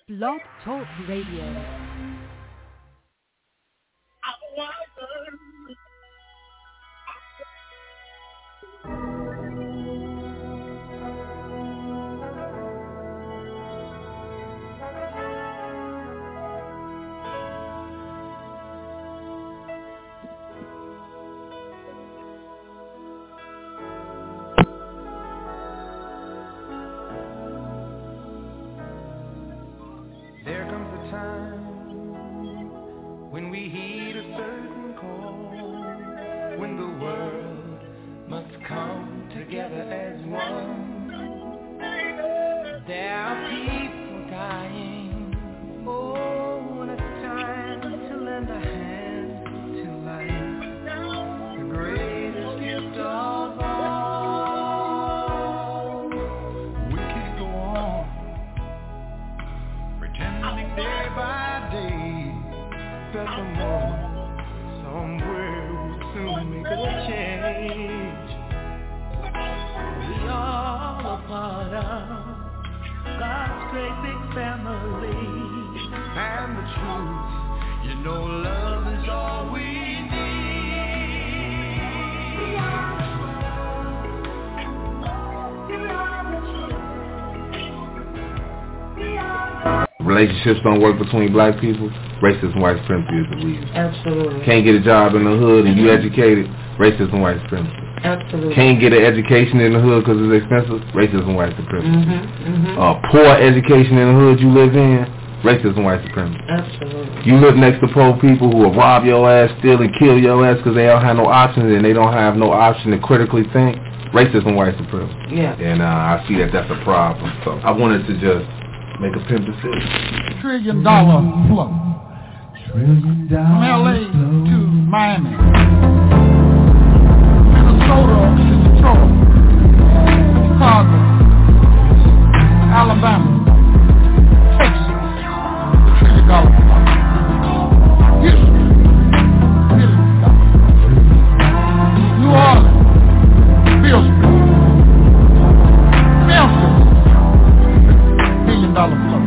Blog Talk Radio. Relationships don't work between black people, racism, white supremacy is the reason. Absolutely. Can't get a job in the hood and you educated, racism, white supremacy. Absolutely. Can't get an education in the hood because it's expensive, racism, white supremacy. Poor education in the hood you live in, racism, white supremacy. Absolutely. You live next to poor people who will rob your ass, steal and kill your ass because they don't have no options and they don't have no option to critically think, racism, white supremacy. Yeah. And I see that that's a problem. So I wanted to just make a pimp decision. $1 trillion flow. From LA to Miami, Minnesota to Detroit, Chicago, Alabama, Texas, $1 trillion flow. Houston, $1 billion. New Orleans, Beale Street, Memphis, $1 billion flow.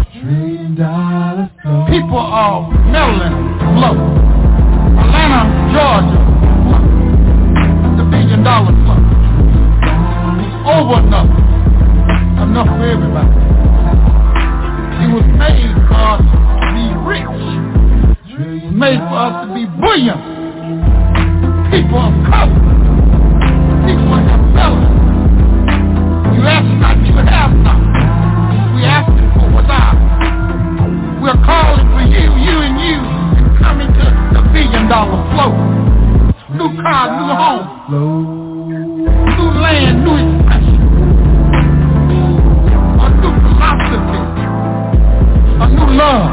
People of Maryland flow. Atlanta, Georgia flow. The $1 billion flow. Over enough for everybody. It was made for us to be rich. It was made for us to be brilliant. People of color. People of color. You ask not, you have not. We asking for what's ours. We're calling for you and you to come into the $1 billion flow. New car, new home, new land, new expression, a new philosophy, a new love,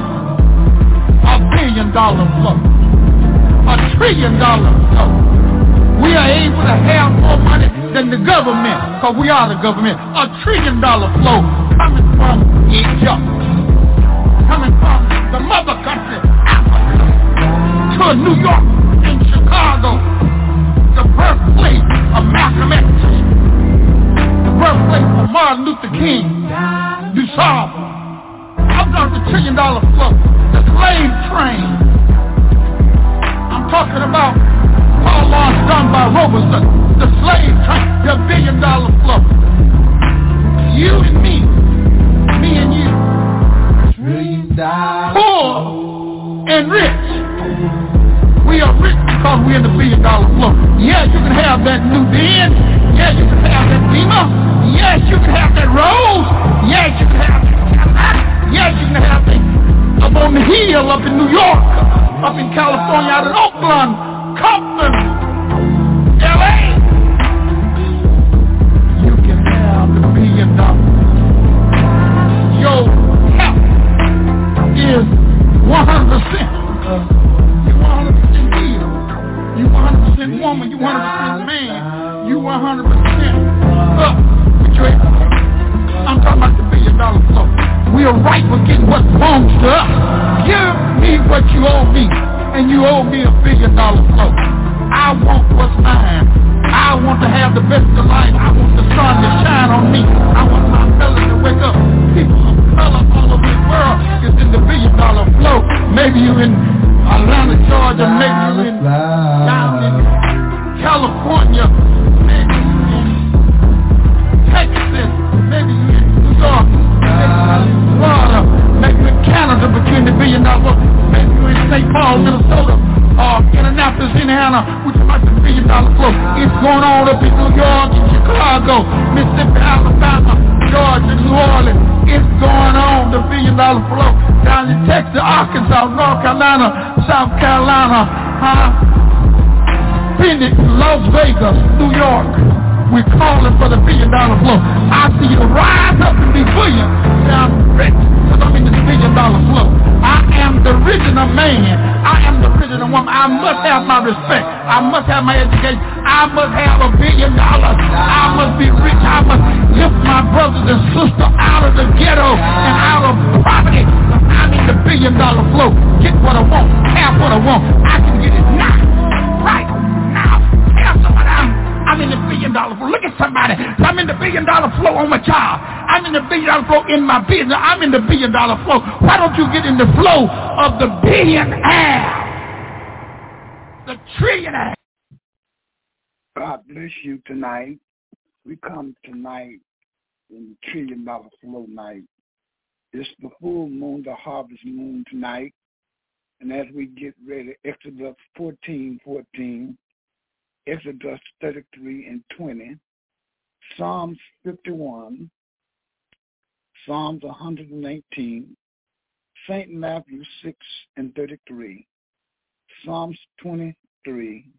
$1 billion flow, $1 trillion flow. We are able to have more money than the government, because we are the government. $1 trillion flow coming from Egypt. Coming from the mother country, Africa, to New York and Chicago, the birthplace of Malcolm X, the birthplace of Martin Luther King, DuSable. I'm talking $1 trillion flow, the slave train. I'm talking about Paul Laws done by Robeson, the slave train, the $1 billion flow. You and me and you. Poor and rich. We are rich because we're in the $1 billion flow. Yeah, you can have that new Benz. Yeah, you can have that Beamer. Yes, you can have that Rolls. Yes, you can have that Cadillac. Yes, you can have that up on the hill, up in New York, up in California, out in Oakland, Compton, LA. You can have the $1 billion. Your health is 100%. You 100% healed. You 100% woman. You 100% man. You 100% up with your education. I'm talking about the $1 billion flow. We are right for getting what belongs to us. Give me what you owe me, and you owe me $1 billion flow. I want what's mine. I want to have the best of life. I want the sun to shine on me. I want my fellas to wake up. People of color all over maybe you in Atlanta, Georgia, maybe you in down in California, maybe you in Texas, maybe you in New York, maybe you in Florida, maybe you in Canada, between the $1 billion, maybe you in St. Paul, Minnesota, Indianapolis, Indiana, which is like the $1 billion flow. It's going on up in New York, in Chicago, Mississippi, Alabama, Georgia, New Orleans. It's going on, the $1 billion flow. Down in Texas, Arkansas, North Carolina, South Carolina, Phoenix, Las Vegas, New York. We're calling for the $1 billion flow. I see you rise up and be brilliant. Say, I'm rich, because I'm in this $1 billion flow. I am the original man. I am the original woman. I must have my respect. I must have my education. I must have $1 billion. I must be rich. I must lift my brothers and sisters out of the ghetto and out of poverty. I'm in the $1 billion flow. Get what I want. Have what I want. I can get it now. Right now. Tell somebody I'm in the $1 billion flow. Look at somebody. I'm in the $1 billion flow on my job. I'm in the $1 billion flow in my business. I'm in the $1 billion flow. Why don't you get in the flow of the billionaire? The trillionaire. God bless you tonight. We come tonight in the $1 trillion flow night. It's the full moon, the harvest moon tonight. And as we get ready, Exodus 14:14. Exodus 33 and 20, Psalms 51, Psalms 119, St. Matthew 6 and 33, Psalms 23,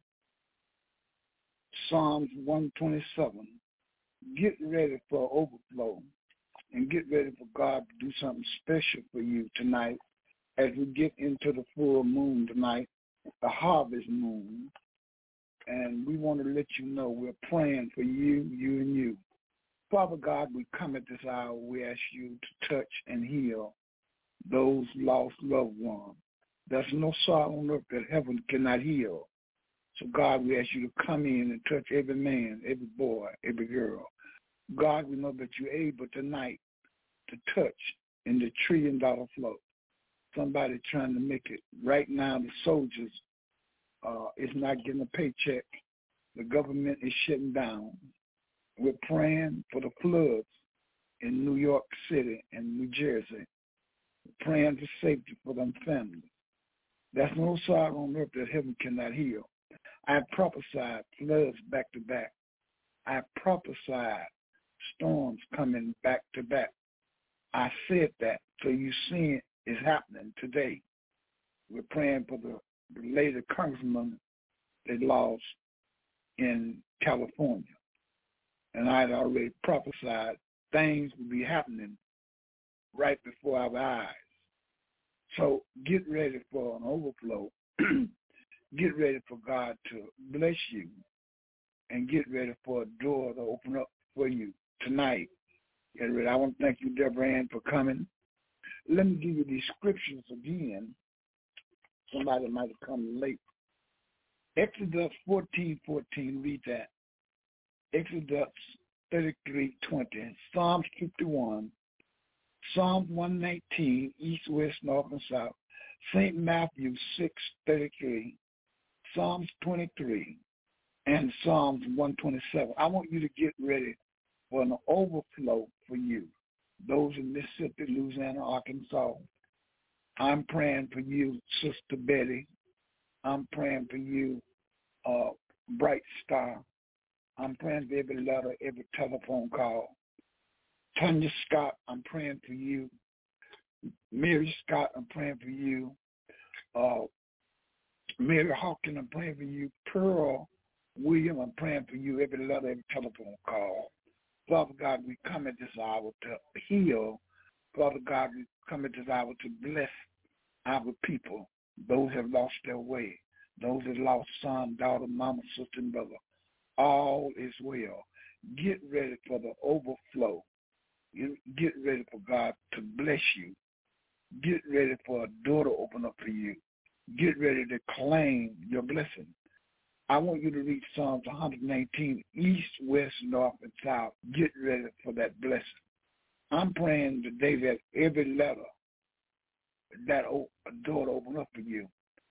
Psalms 127. Get ready for overflow and get ready for God to do something special for you tonight as we get into the full moon tonight, the harvest moon. And we want to let you know we're praying for you, you, and you. Father God, we come at this hour. We ask you to touch and heal those lost loved ones. There's no sorrow on earth that heaven cannot heal. So, God, we ask you to come in and touch every man, every boy, every girl. God, we know that you're able tonight to touch in the $1 trillion flow. Somebody trying to make it. Right now, the soldiers is not getting a paycheck. The government is shutting down. We're praying for the floods in New York City and New Jersey. We're praying for safety for them families. There's no sorrow on earth that heaven cannot heal. I prophesied floods back to back. I prophesied storms coming back to back. I said that, so you see it is happening today. We're praying for the lady congressman they lost in California. And I had already prophesied things would be happening right before our eyes. So get ready for an overflow. Get ready for God to bless you. And get ready for a door to open up for you tonight. Get ready. I want to thank you, Deborah Ann, for coming. Let me give you these scriptures again. Somebody might have come late. Exodus 14:14, read that. Exodus 33:20, Psalms 51, Psalms 119, East, West, North, and South, St. Matthew 6:33, Psalms 23, and Psalms 127. I want you to get ready for an overflow for you. Those in Mississippi, Louisiana, Arkansas. I'm praying for you, Sister Betty. I'm praying for you, Bright Star. I'm praying for every letter, every telephone call. Tanya Scott, I'm praying for you. Mary Scott, I'm praying for you. Mary Hawkins, I'm praying for you. Pearl William, I'm praying for you. Every letter, every telephone call. Father God, we come at this hour to heal. Father God, we come at this hour to bless our people. Those have lost their way. Those that lost son, daughter, mama, sister, and brother. All is well. Get ready for the overflow. Get ready for God to bless you. Get ready for a door to open up for you. Get ready to claim your blessing. I want you to read Psalms 119, East, West, North, and South. Get ready for that blessing. I'm praying today that every letter, that door to open up for you.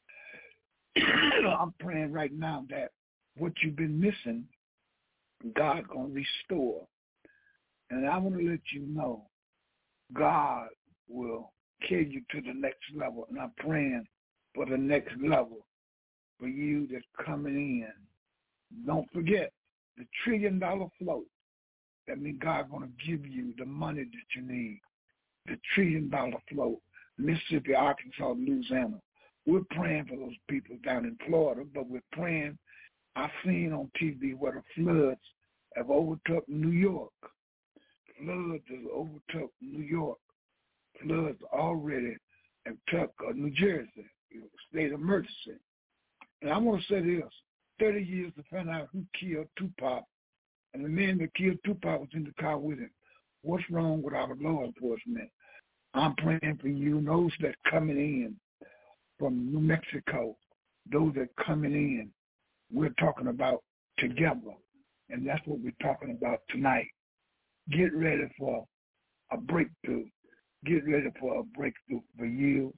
I'm praying right now that what you've been missing, God's going to restore. And I want to let you know God will carry you to the next level. And I'm praying for the next level for you that's coming in. Don't forget the $1 trillion float. That means God's going to give you the money that you need. The $1 trillion float. Mississippi, Arkansas, Louisiana. We're praying for those people down in Florida, but we're praying. I've seen on TV where the floods have overtook New York. Floods have overtook New York. Floods already have took New Jersey, state of emergency. And I want to say this, 30 years to find out who killed Tupac, and the man that killed Tupac was in the car with him. What's wrong with our law enforcement? I'm praying for you, those that coming in from New Mexico, those that coming in. We're talking about together, and that's what we're talking about tonight. Get ready for a breakthrough. Get ready for a breakthrough for you.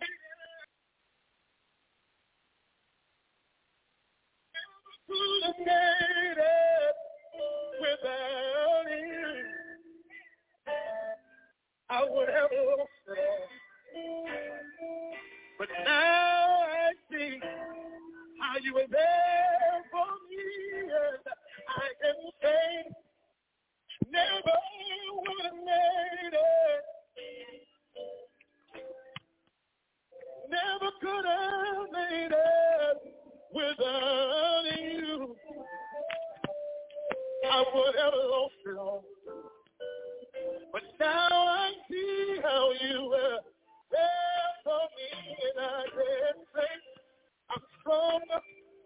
Without you, I would have lost it all. But now I see how you were there for me, and I can say never would have made it. Never could have made it without you. I would have lost it all. But now I see how you were there for me, and I can say I'm stronger,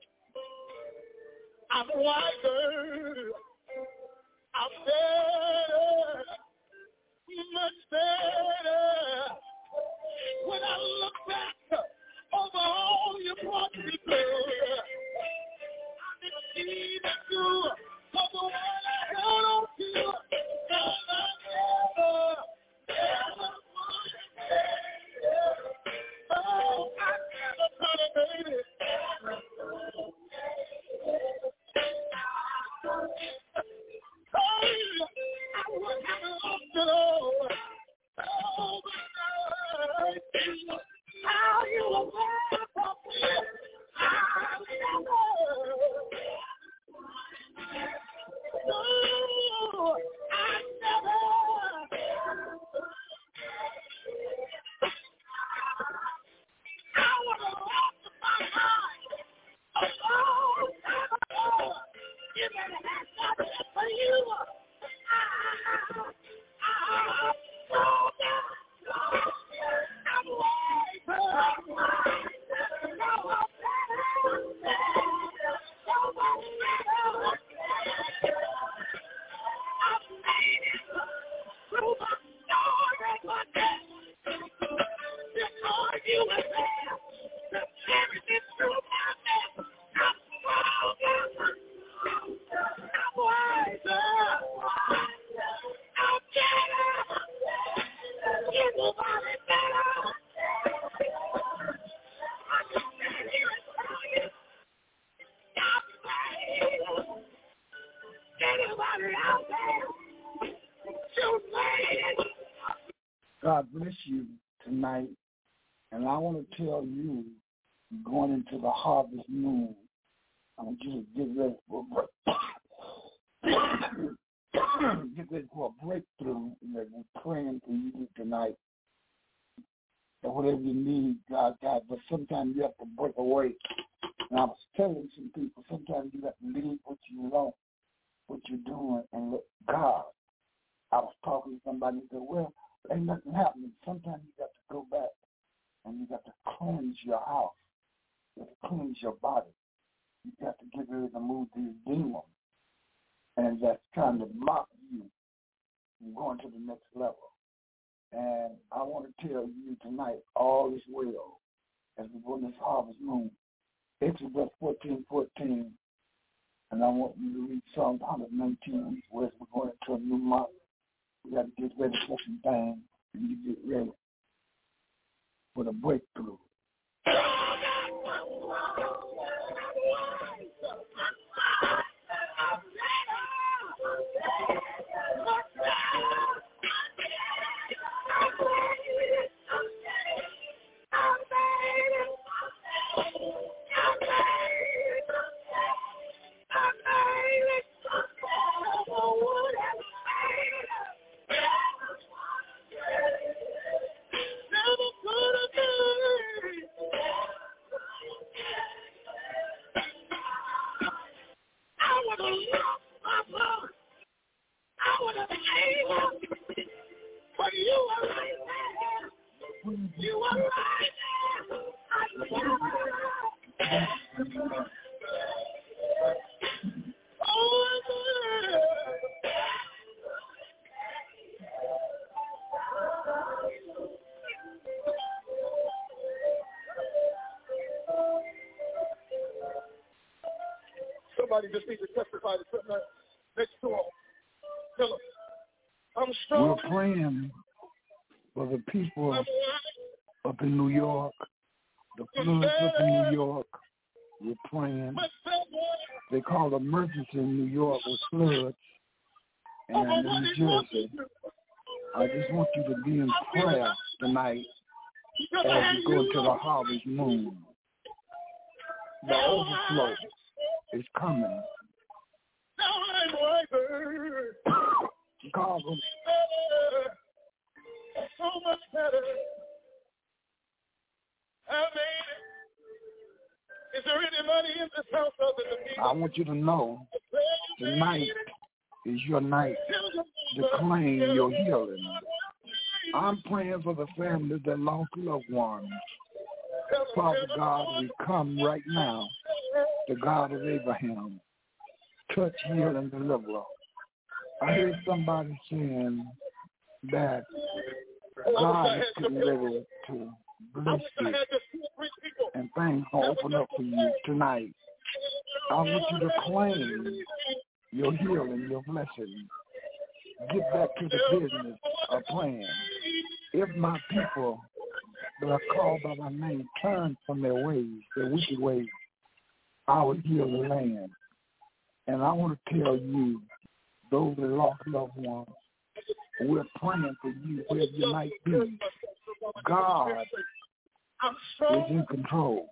I'm wiser, I'm better, much better. When I look back over all you brought me through, I can see that you are the one I held on to. God bless you tonight, and I want to tell you, going into the harvest moon, I want you to get ready for a breakthrough. That we're praying for you tonight. That whatever you need, God, but sometimes you have to break away. And I was telling some people, sometimes you have to leave what you know, what you're doing, and let God. I was talking to somebody who said, well, ain't nothing happening. Sometimes you got to go back and you got to cleanse your house. You got to cleanse your body. You got to get ready to move these demons. And that's trying to mock you from going to the next level. And I want to tell you tonight, all is well as we go in this harvest moon. Exodus 14:14. And I want you to read Psalm 119, where we're going into a new month. We got to get ready for some things, and you get ready. for the breakthrough. Somebody just needs to testify to something next to him. Tell him, I'm strong. We're praying for the people up in New York, the floods up in New York. We're praying. They called emergency in New York with floods and in New Jersey. I just want you to be in prayer tonight as you go to the harvest moon. The overflow is coming. Chicago. So much better. I made it. Is there anybody in this house other than me? I want you to know tonight is your night to claim your healing. I'm praying for the families that lost loved ones. Father God, we come right now, the God of Abraham. Touch, heal, and deliver. I heard somebody saying that God is getting ready to bless you, and things will open up for you tonight. I want you to claim your healing, your blessing. Get back to the business of praying. If my people that are called by my name turn from their ways, their wicked ways, I will heal the land. And I want to tell you, those that lost loved ones, we're praying for you wherever you might be. God is in control.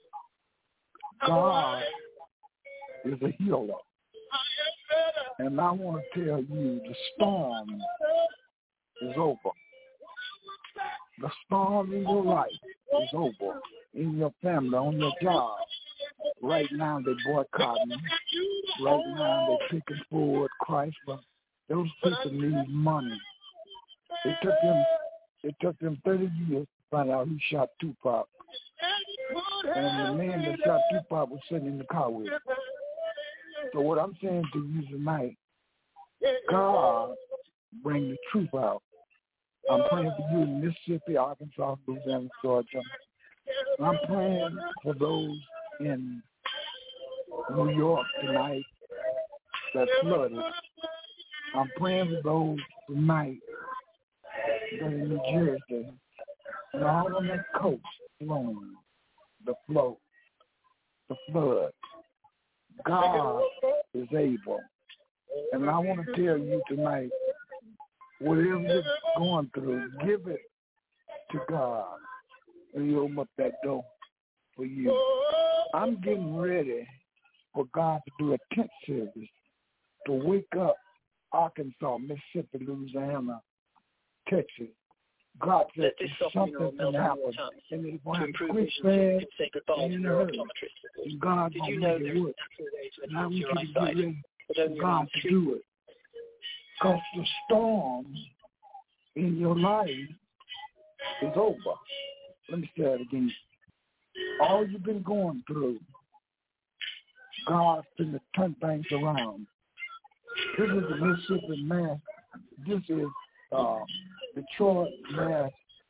God is a healer. And I want to tell you, the storm is over. The storm in your life is over. In your family, on your job. Right now they're boycotting. Right now they're picking forward Christ, but those people need money. It took them 30 years to find out who shot Tupac. And the man that shot Tupac was sitting in the car with him. So what I'm saying to you tonight, God bring the truth out. I'm praying for you in Mississippi, Arkansas, Louisiana, Georgia. I'm praying for those in New York tonight that flooded. I'm praying for those tonight that in New Jersey and all on that coast flowing, the flow, the flood. God is able. And I want to tell you tonight, whatever you're going through, give it to God. And He'll open up that door for you. I'm getting ready for God to do a tent service to wake up Arkansas, Mississippi, Louisiana, Texas. God said something can happen. And it's going to quick fast and in a hurry. And God will make it work. And I want you to get ready for God to do it. Because the storm in your life is over. Let me say that again. All you've been going through, God's going to turn things around. This is the Mississippi Mass. This is Detroit Mass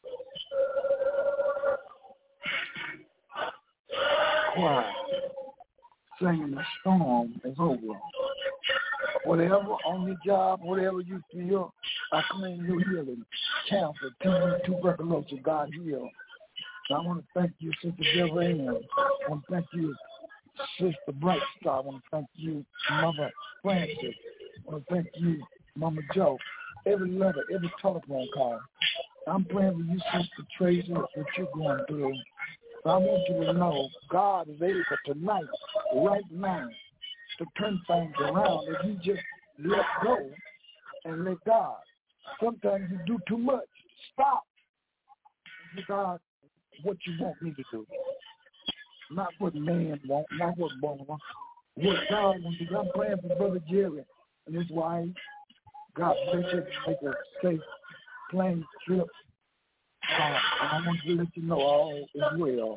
Choir singing the storm is over. Whatever on your job, whatever you feel, I claim your healing. Cancer, tuberculosis, God heal. I want to thank you, Sister Deborah. I want to thank you, Sister Bright Star. I want to thank you, Mother Francis. I want to thank you, Mama Joe. Every letter, every telephone call. I'm praying for you, Sister Tracy, what you're going through. But I want you to know God is able tonight, right now, to turn things around if you just let go and let God. Sometimes you do too much. Stop. And God, what you want me to do. Not what man wants, not what woman wants. What God wants to do. I'm praying for Brother Jerry and his wife. God bless you to make a safe plane trip. And I want to let you know all is well.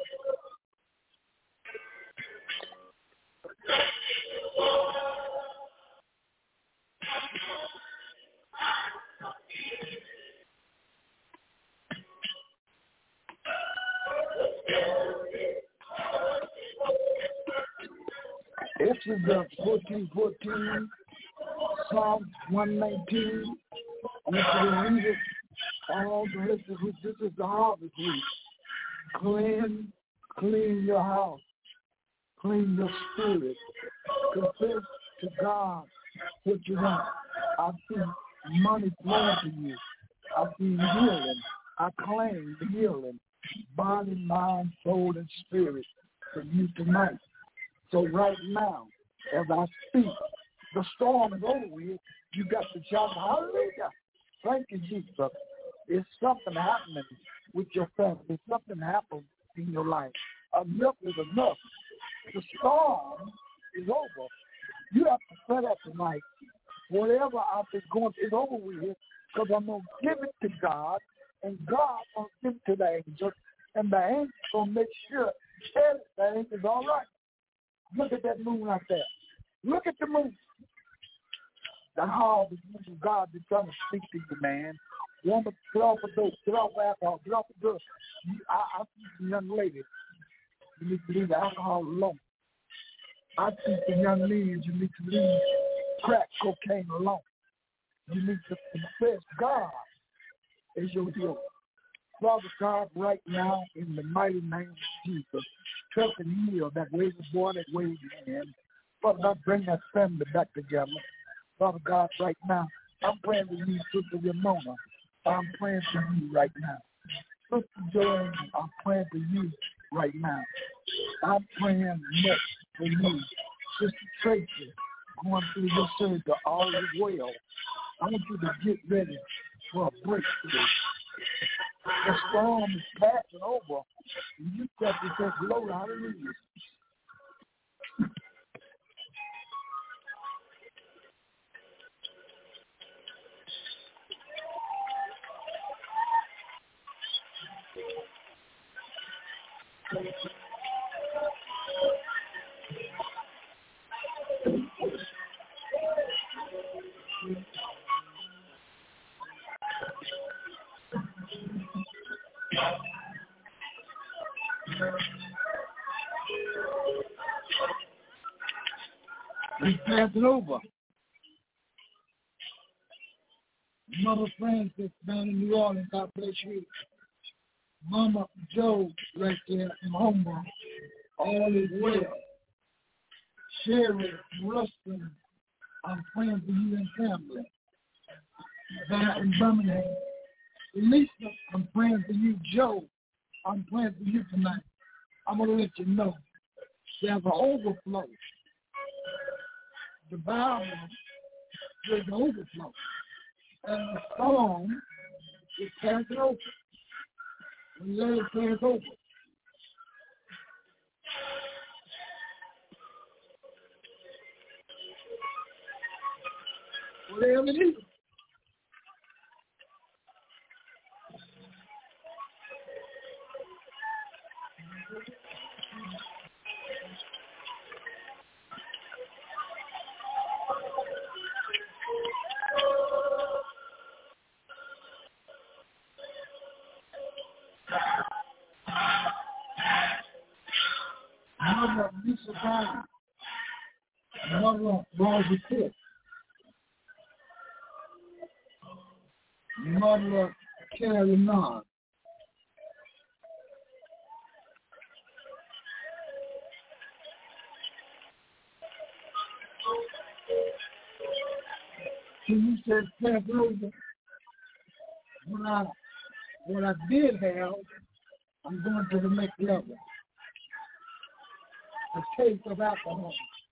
Exodus 14:14, Psalm 119. I want you to read it all the rest of it. This is the harvest week. Clean your house. Clean your spirit. Confess to God what you want. I see money flowing to you. I see healing. I claim the healing. Body, mind, soul, and spirit for you tonight. So right now, as I speak, the storm is over with. You got to shout, hallelujah. Thank you, Jesus. It's something happening with your family. Something happened in your life. Enough is enough. The storm is over. You have to set up tonight. Whatever I've been going through is over with, because I'm going to give it to God, and God going to give it to the angels, and the angels going to make sure everything is all right. Look at that moon right there. Look at the moon. The harvest of God is trying to speak to you, man. Woman, get off the dope, get off alcohol, get off the drugs. I see some young ladies. You need to leave the alcohol alone. I see some young ladies. You need to leave crack cocaine alone. You need to confess God as your healer. Father God, right now, in the mighty name of Jesus, touch and heal that wayward boy, that wayward man. Father God, bring that family back together. Father God, right now, I'm praying for you, Sister Ramona. I'm praying for you right now. Sister Joanne, I'm praying for you right now. I'm praying much for you. Sister Tracy, going through your surgery, all is well. I want you to get ready for a breakthrough. The storm is passing over. You got to say, glory, hallelujah. It's passing over. Mother Francis down in New Orleans, God bless you. Mama Joe right there in Homer, all is well. Sherry Rustin, I'm praying for you and family. That in Birmingham. Lisa, I'm praying for you. Joe, I'm praying for you tonight. I'm going to let you know there's an overflow. The Bible is an overflow. And the storm is passing over. And let it pass over. Whatever it is. Mother Lisa Brown, Mother Rosie Pitt, Mother Carrie Nard, So you said, Pastor, what I did have, I'm going to the next level. A taste of alcohol.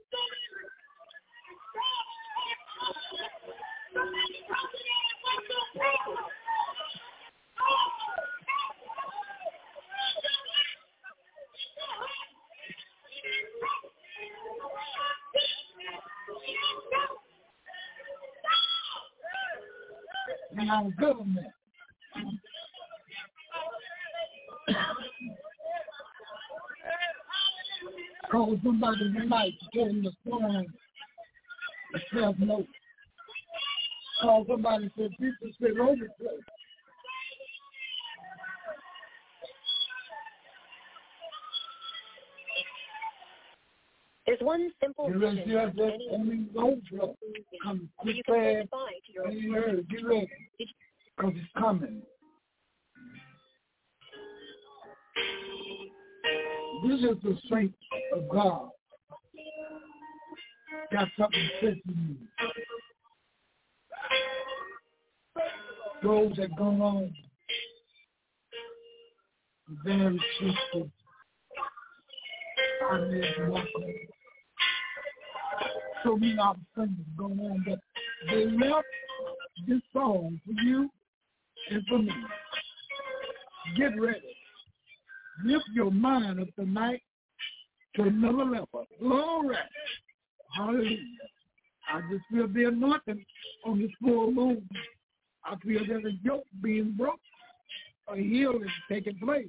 And our government. Call somebody tonight to tell them the song to self-note. Call somebody to people sit overflow. There's one simple vision You can say goodbye to your own. Get ready, because it's coming. This is the saints of God. Got something to say to you. Those that go on very twisted. I need to walk on. So many opportunities going on, but they left this song for you and for me. Get ready. Lift your mind up tonight to another level. Glory. Hallelujah. I just feel the anointing on this full moon. I feel there's a yoke being broken. A healing taking place.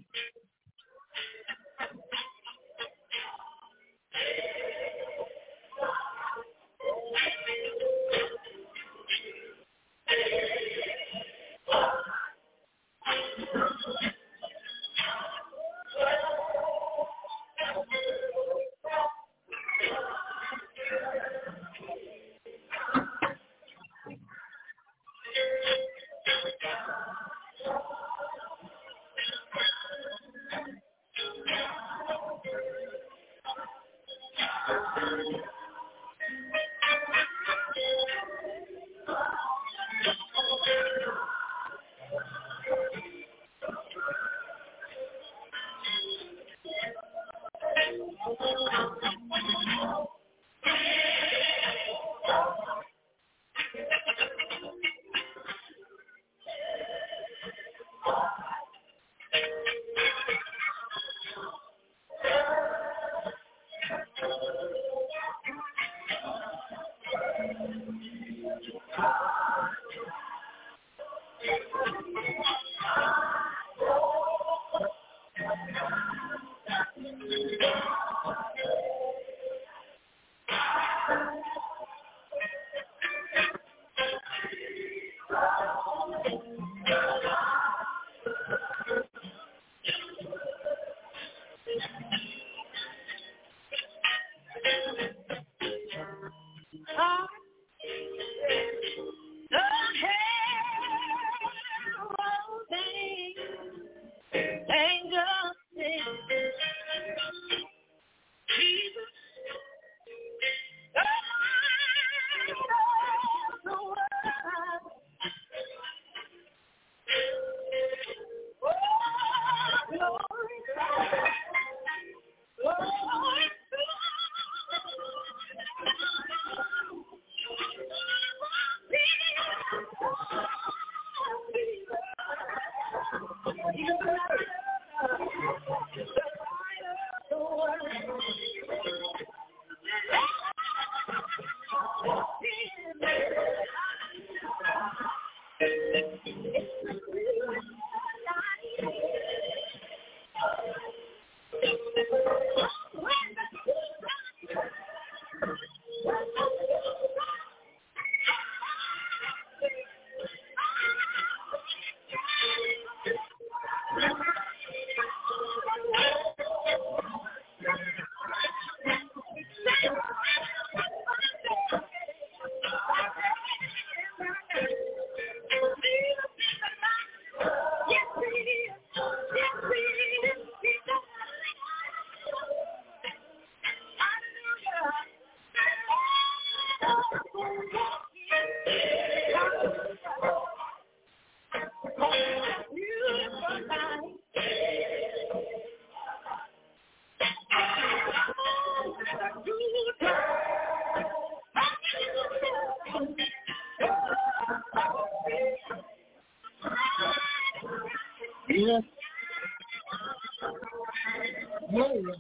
Glory.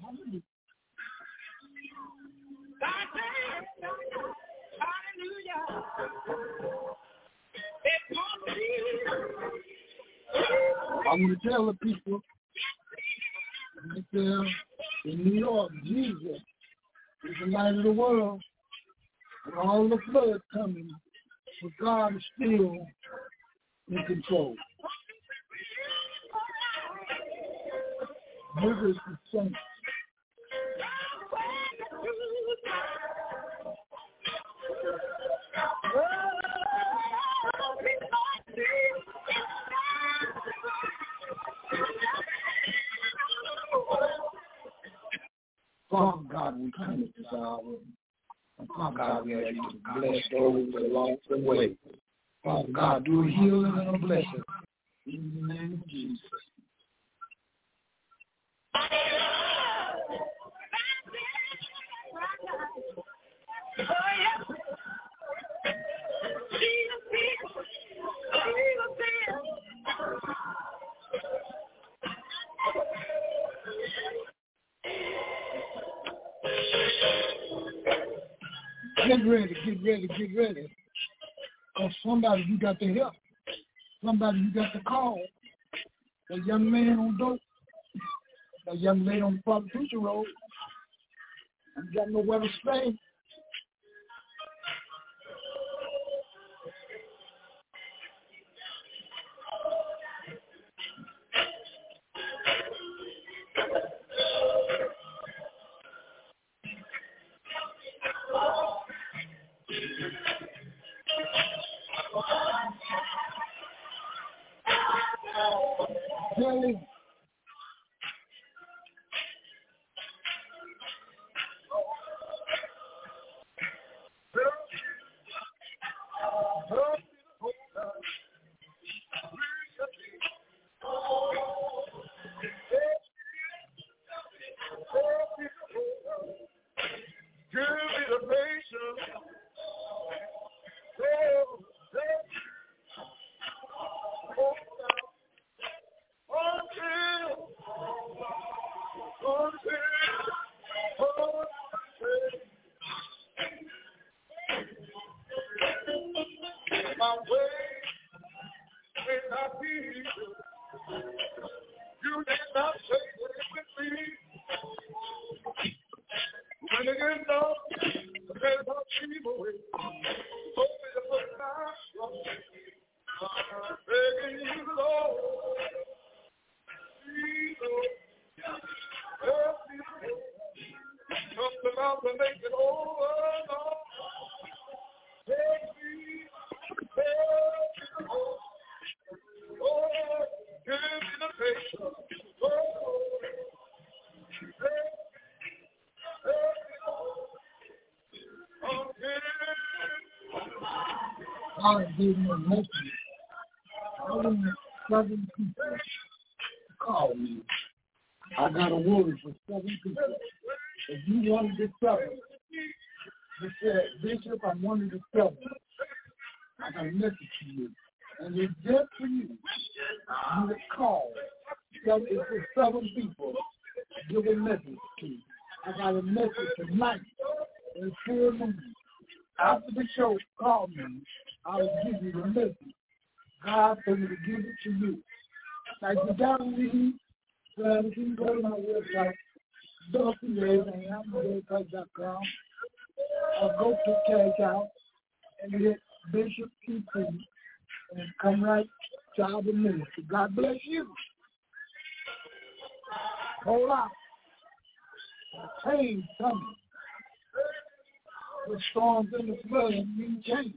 I'm going to tell the people right there in New York, Jesus is the light of the world, and all the flood coming, but God is still in control. This is the saints. Father God, we come at this hour. Father God, we ask you to bless those that lost their way. Father God, do a healing and a blessing. In the name of Jesus. Get ready. Because somebody you got to help. Somebody you got to call. That young man on dope. That young lady on the prostitution road. You got nowhere to stay. Really? God gave me a message. I want 7 people to call me. I got a word for 7 people. If you wanted to tell them, you said, Bishop, I'm wanting to tell them. I got a message to you. And it's just for you. You would call. It's for 7 people. Give a message to you. I got a message tonight. It's full moon. After the show, call me. I will give you the message. God told me to give it to you. Like you down me, you can go to my website, DustinRayAmerica.com, or go to Cash Out and hit Bishop TP and come right to our ministry. God bless you. Hold on. The change coming. The storms in the flood mean change.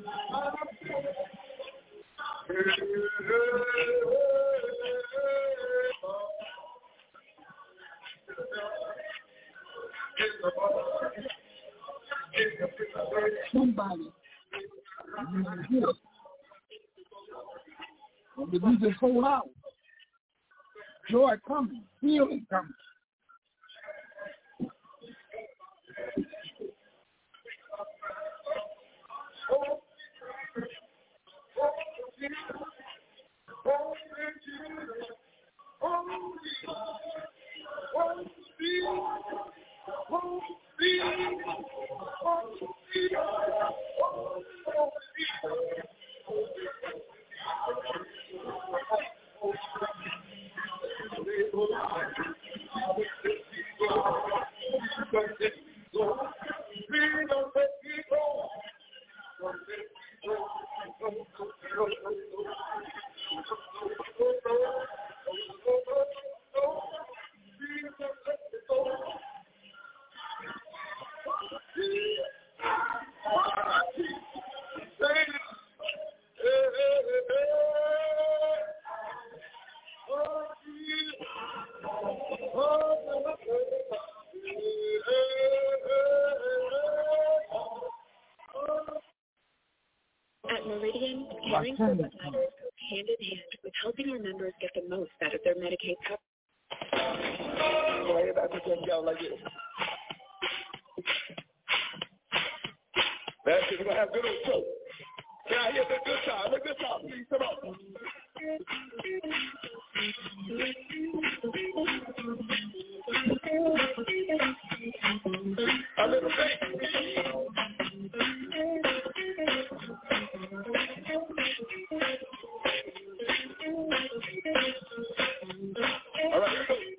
Somebody here. When you just hold out, joy coming, healing coming. At Meridian, caring for what matters goes hand in hand with helping our members get the most out of their Medicaid coverage. So everybody put them down like this. That's it. We're going to have a good old show. Can I hear the good time? The good time, please. Come on. A little bit. All right, here we go.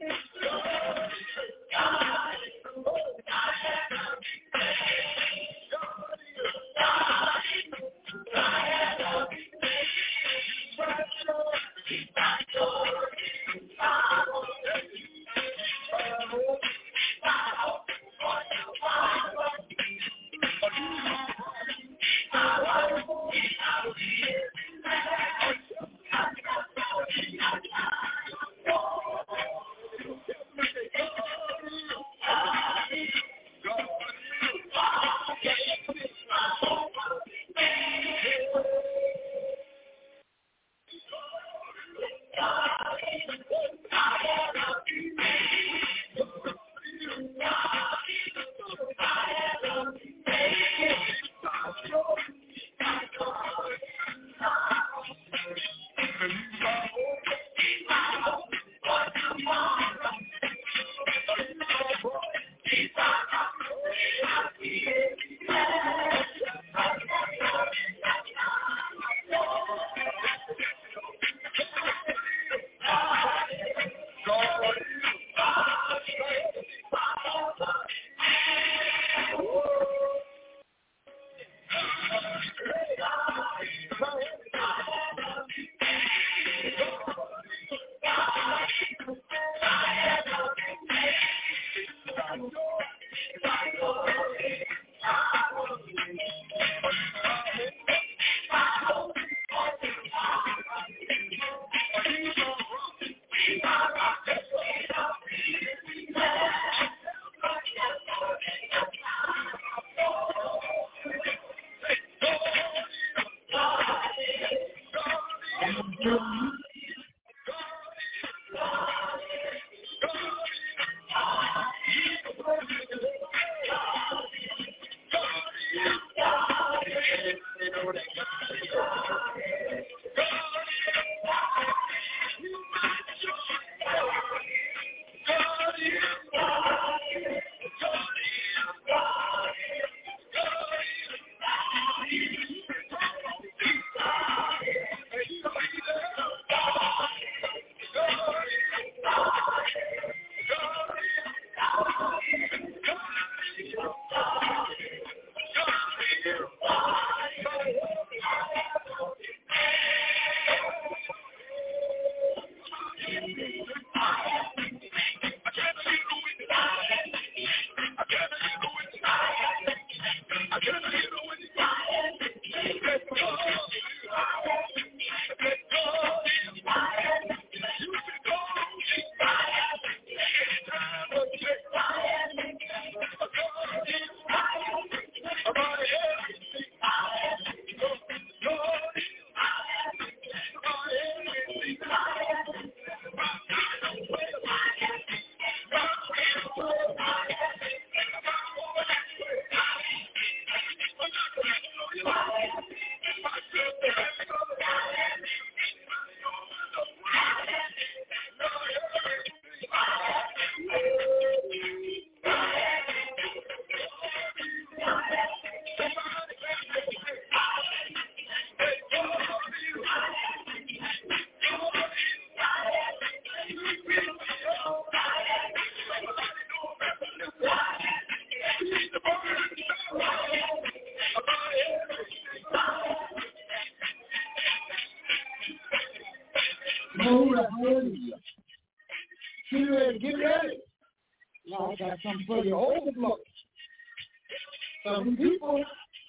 Hallelujah. Get ready, get ready. Lord, I got something for you. Overflow. Some people.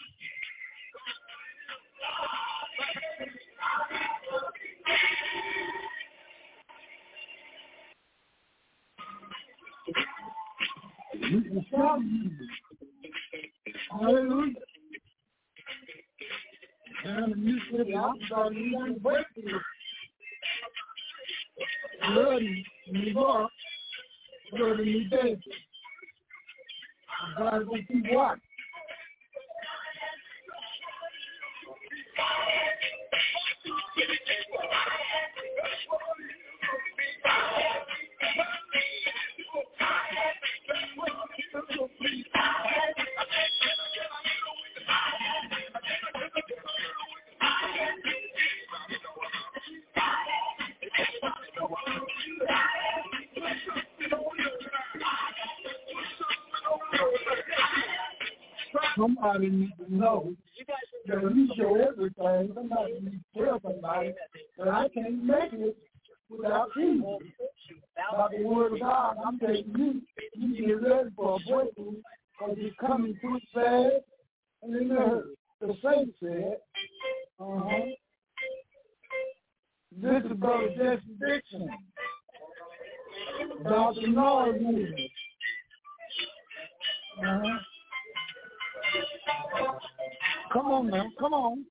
Hallelujah. And the new city, I'm starting to need breakthrough. Ready, New York, ready, New Day. I'm glad we keep watching. Somebody needs to know that you show everything. Somebody needs to tell somebody that I can't make it without Jesus. By the word of God, I'm telling you, you get ready for a breakthrough because it's coming too fast. And then the saint said, this is Brother Jesse Dixon. Dr. Noah here. Come on now, come on.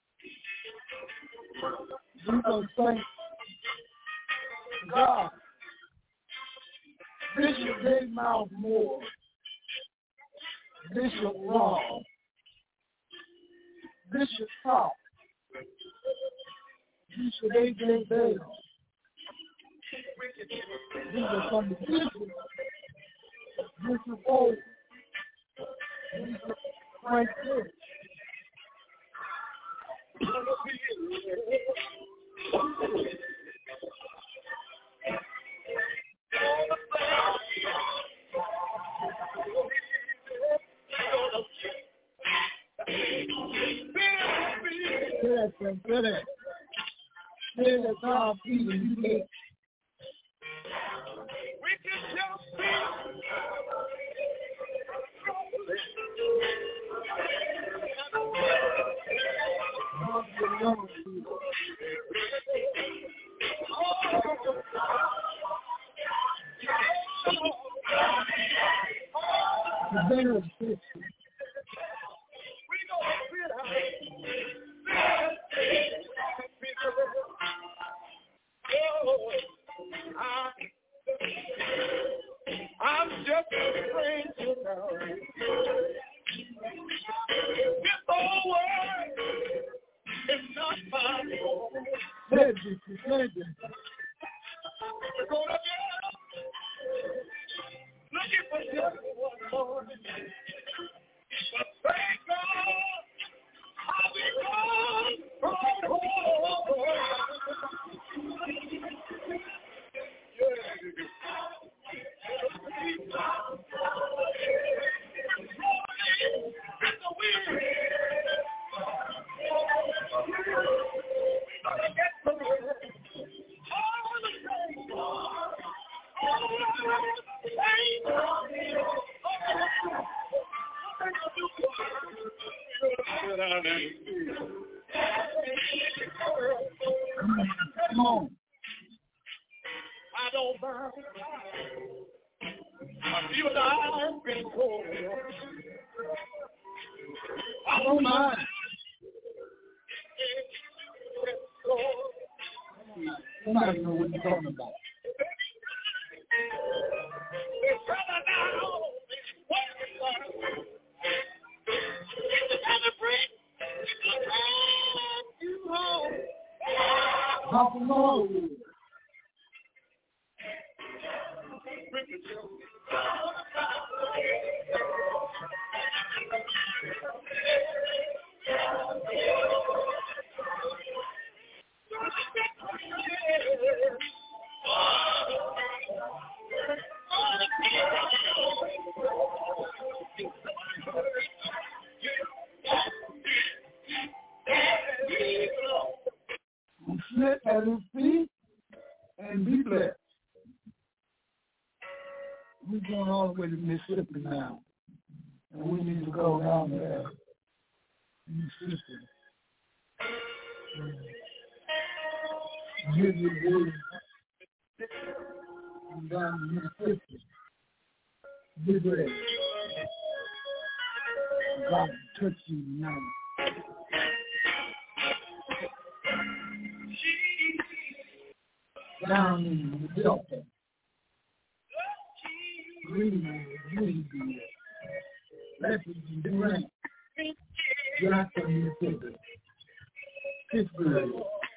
We gonna thank God. Bishop Dave Mount Moore, Bishop Raw, Bishop Talk, Bishop A.J. Bale. These are from the Bishop. Bishop O. Bishop Frank Fish. I'm just a stranger now. This whole world is not my home. We're gonna looking for just one more. But thank God, I'll be gone from home. Come on. I don't burn. I feel that I've been cold. Oh my. Somebody know what you're talking about. Pop them all. Sit at his feet and be blessed. We're going all the way to Mississippi now, and we need to go down there, Mississippi. Give you this, and down to Mississippi. Be blessed. God touch you now. Down in the Delta. Green, Leopard, Durant, Jackson, Mississippi, Pittsburgh.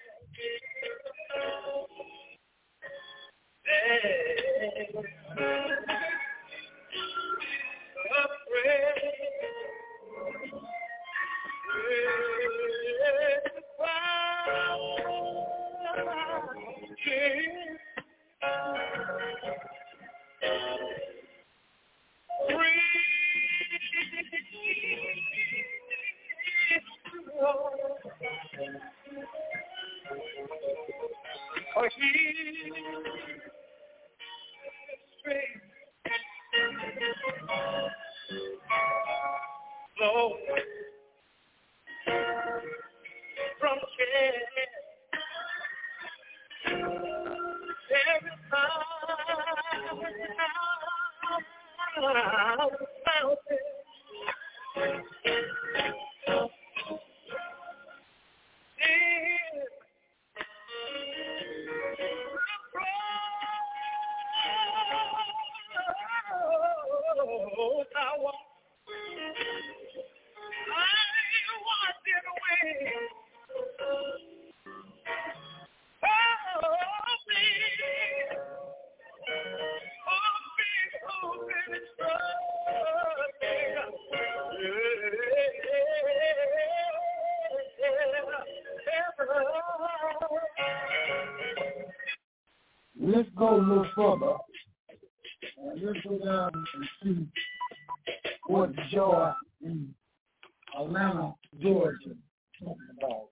Let's go a little further. Let's go down and see what Joy in Atlanta, Georgia, talking about.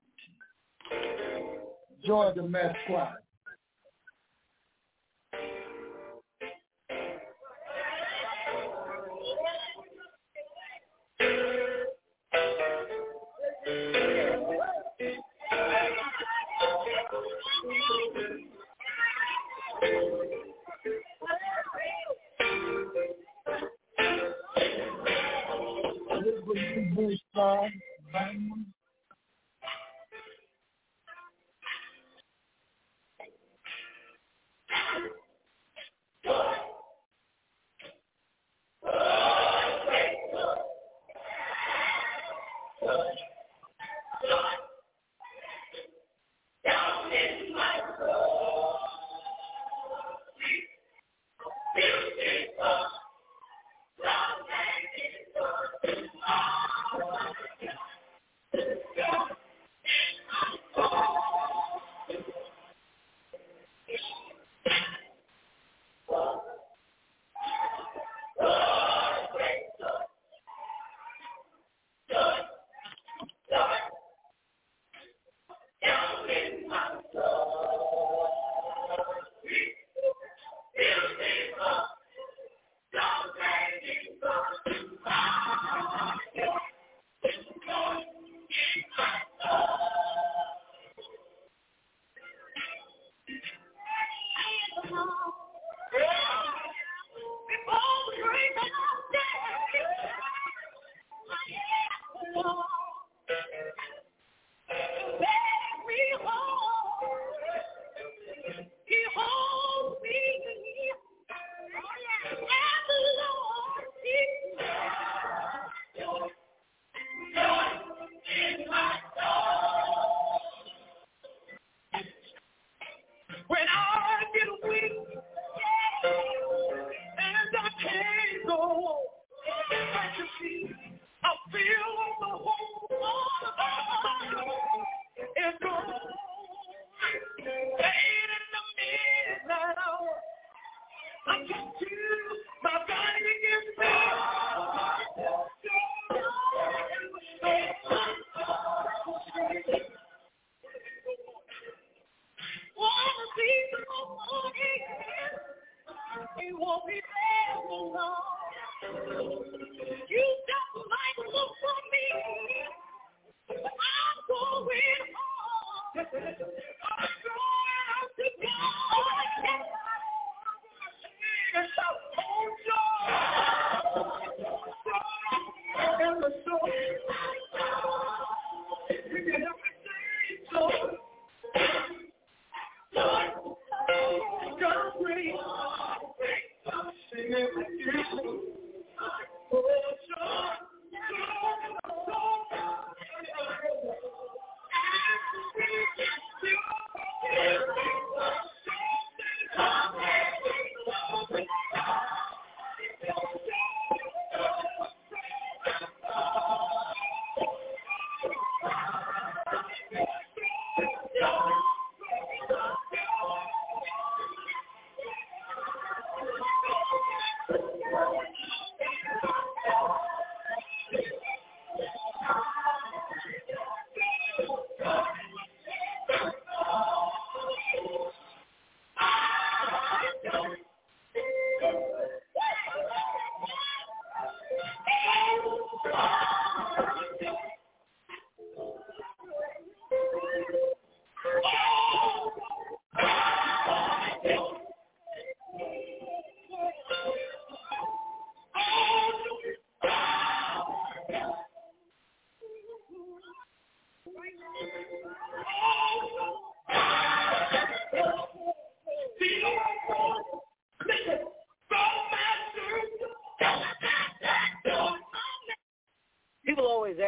Georgia Masquerade.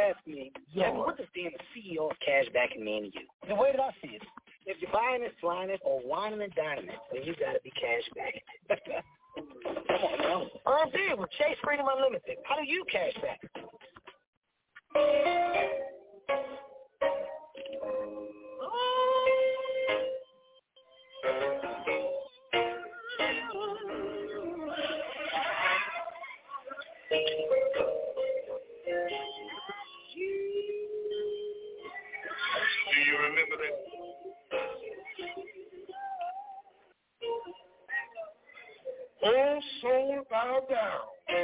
ask me, Kevin, what does being the CEO of Cashback mean to you? The way that I see it, if you're buying it, flying it, or whining and dining it, then you gotta be cashback. Come on, now. I'm big with Chase Freedom Unlimited. How do you cashback? Do you remember that? Oh, soul, bow down.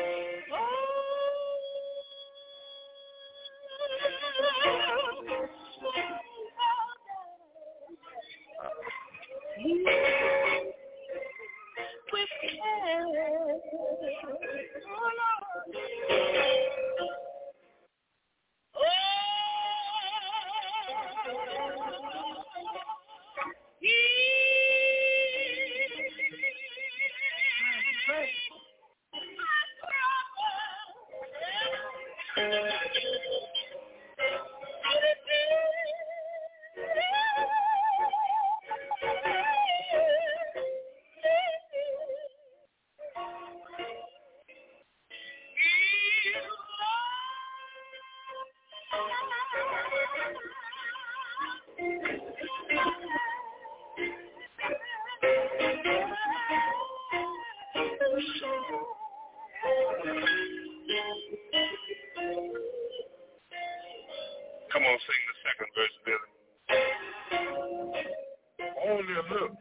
Come on, sing the second verse, Billy. Only a little.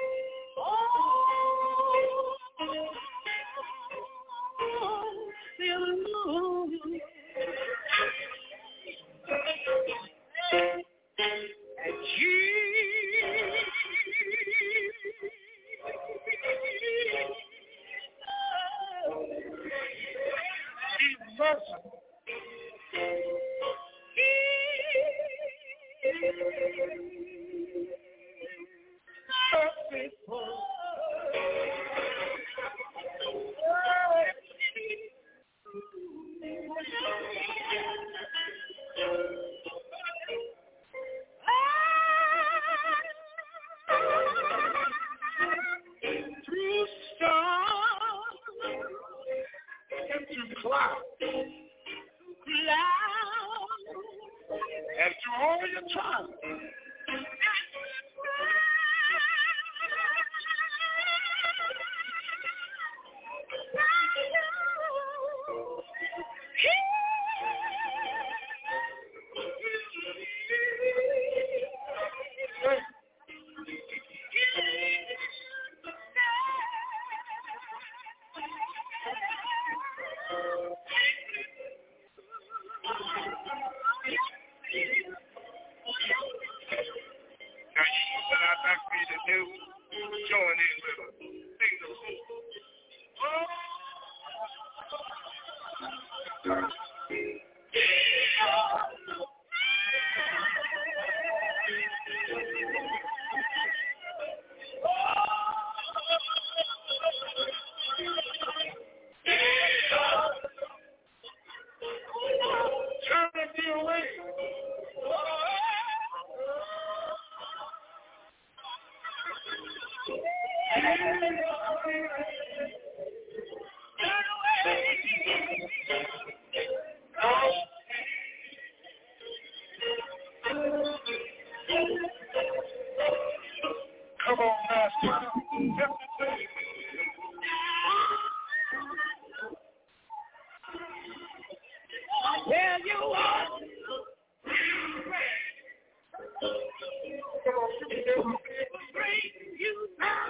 Come on, Master. There you are. Come on, bring you down.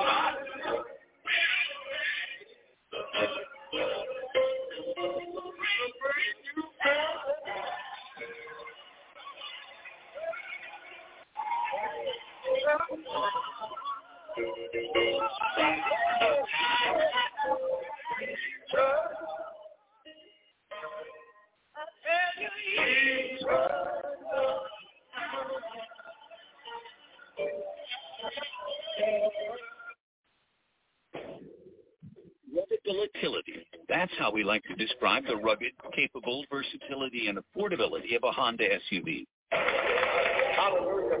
Rugged-ability. That's how we like to describe the rugged, capable versatility and affordability of a Honda SUV. Hallelujah.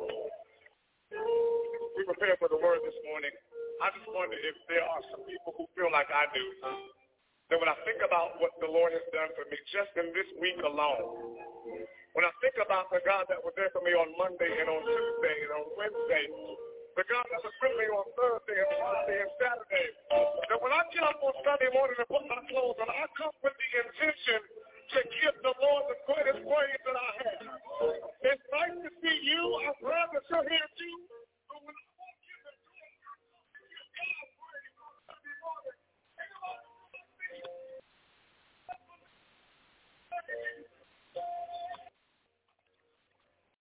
We prepared for the word this morning. I just wonder if there are some people who feel like I do, that when I think about what the Lord has done for me just in this week alone, when I think about the God that was there for me on Monday and on Tuesday and on Wednesday, the God that was with me on Thursday and Friday and Saturday, that when I get up on Sunday morning and put my clothes on, I come with the intention to give the Lord the greatest praise that I have. It's nice to see you. I'm glad that you're here too.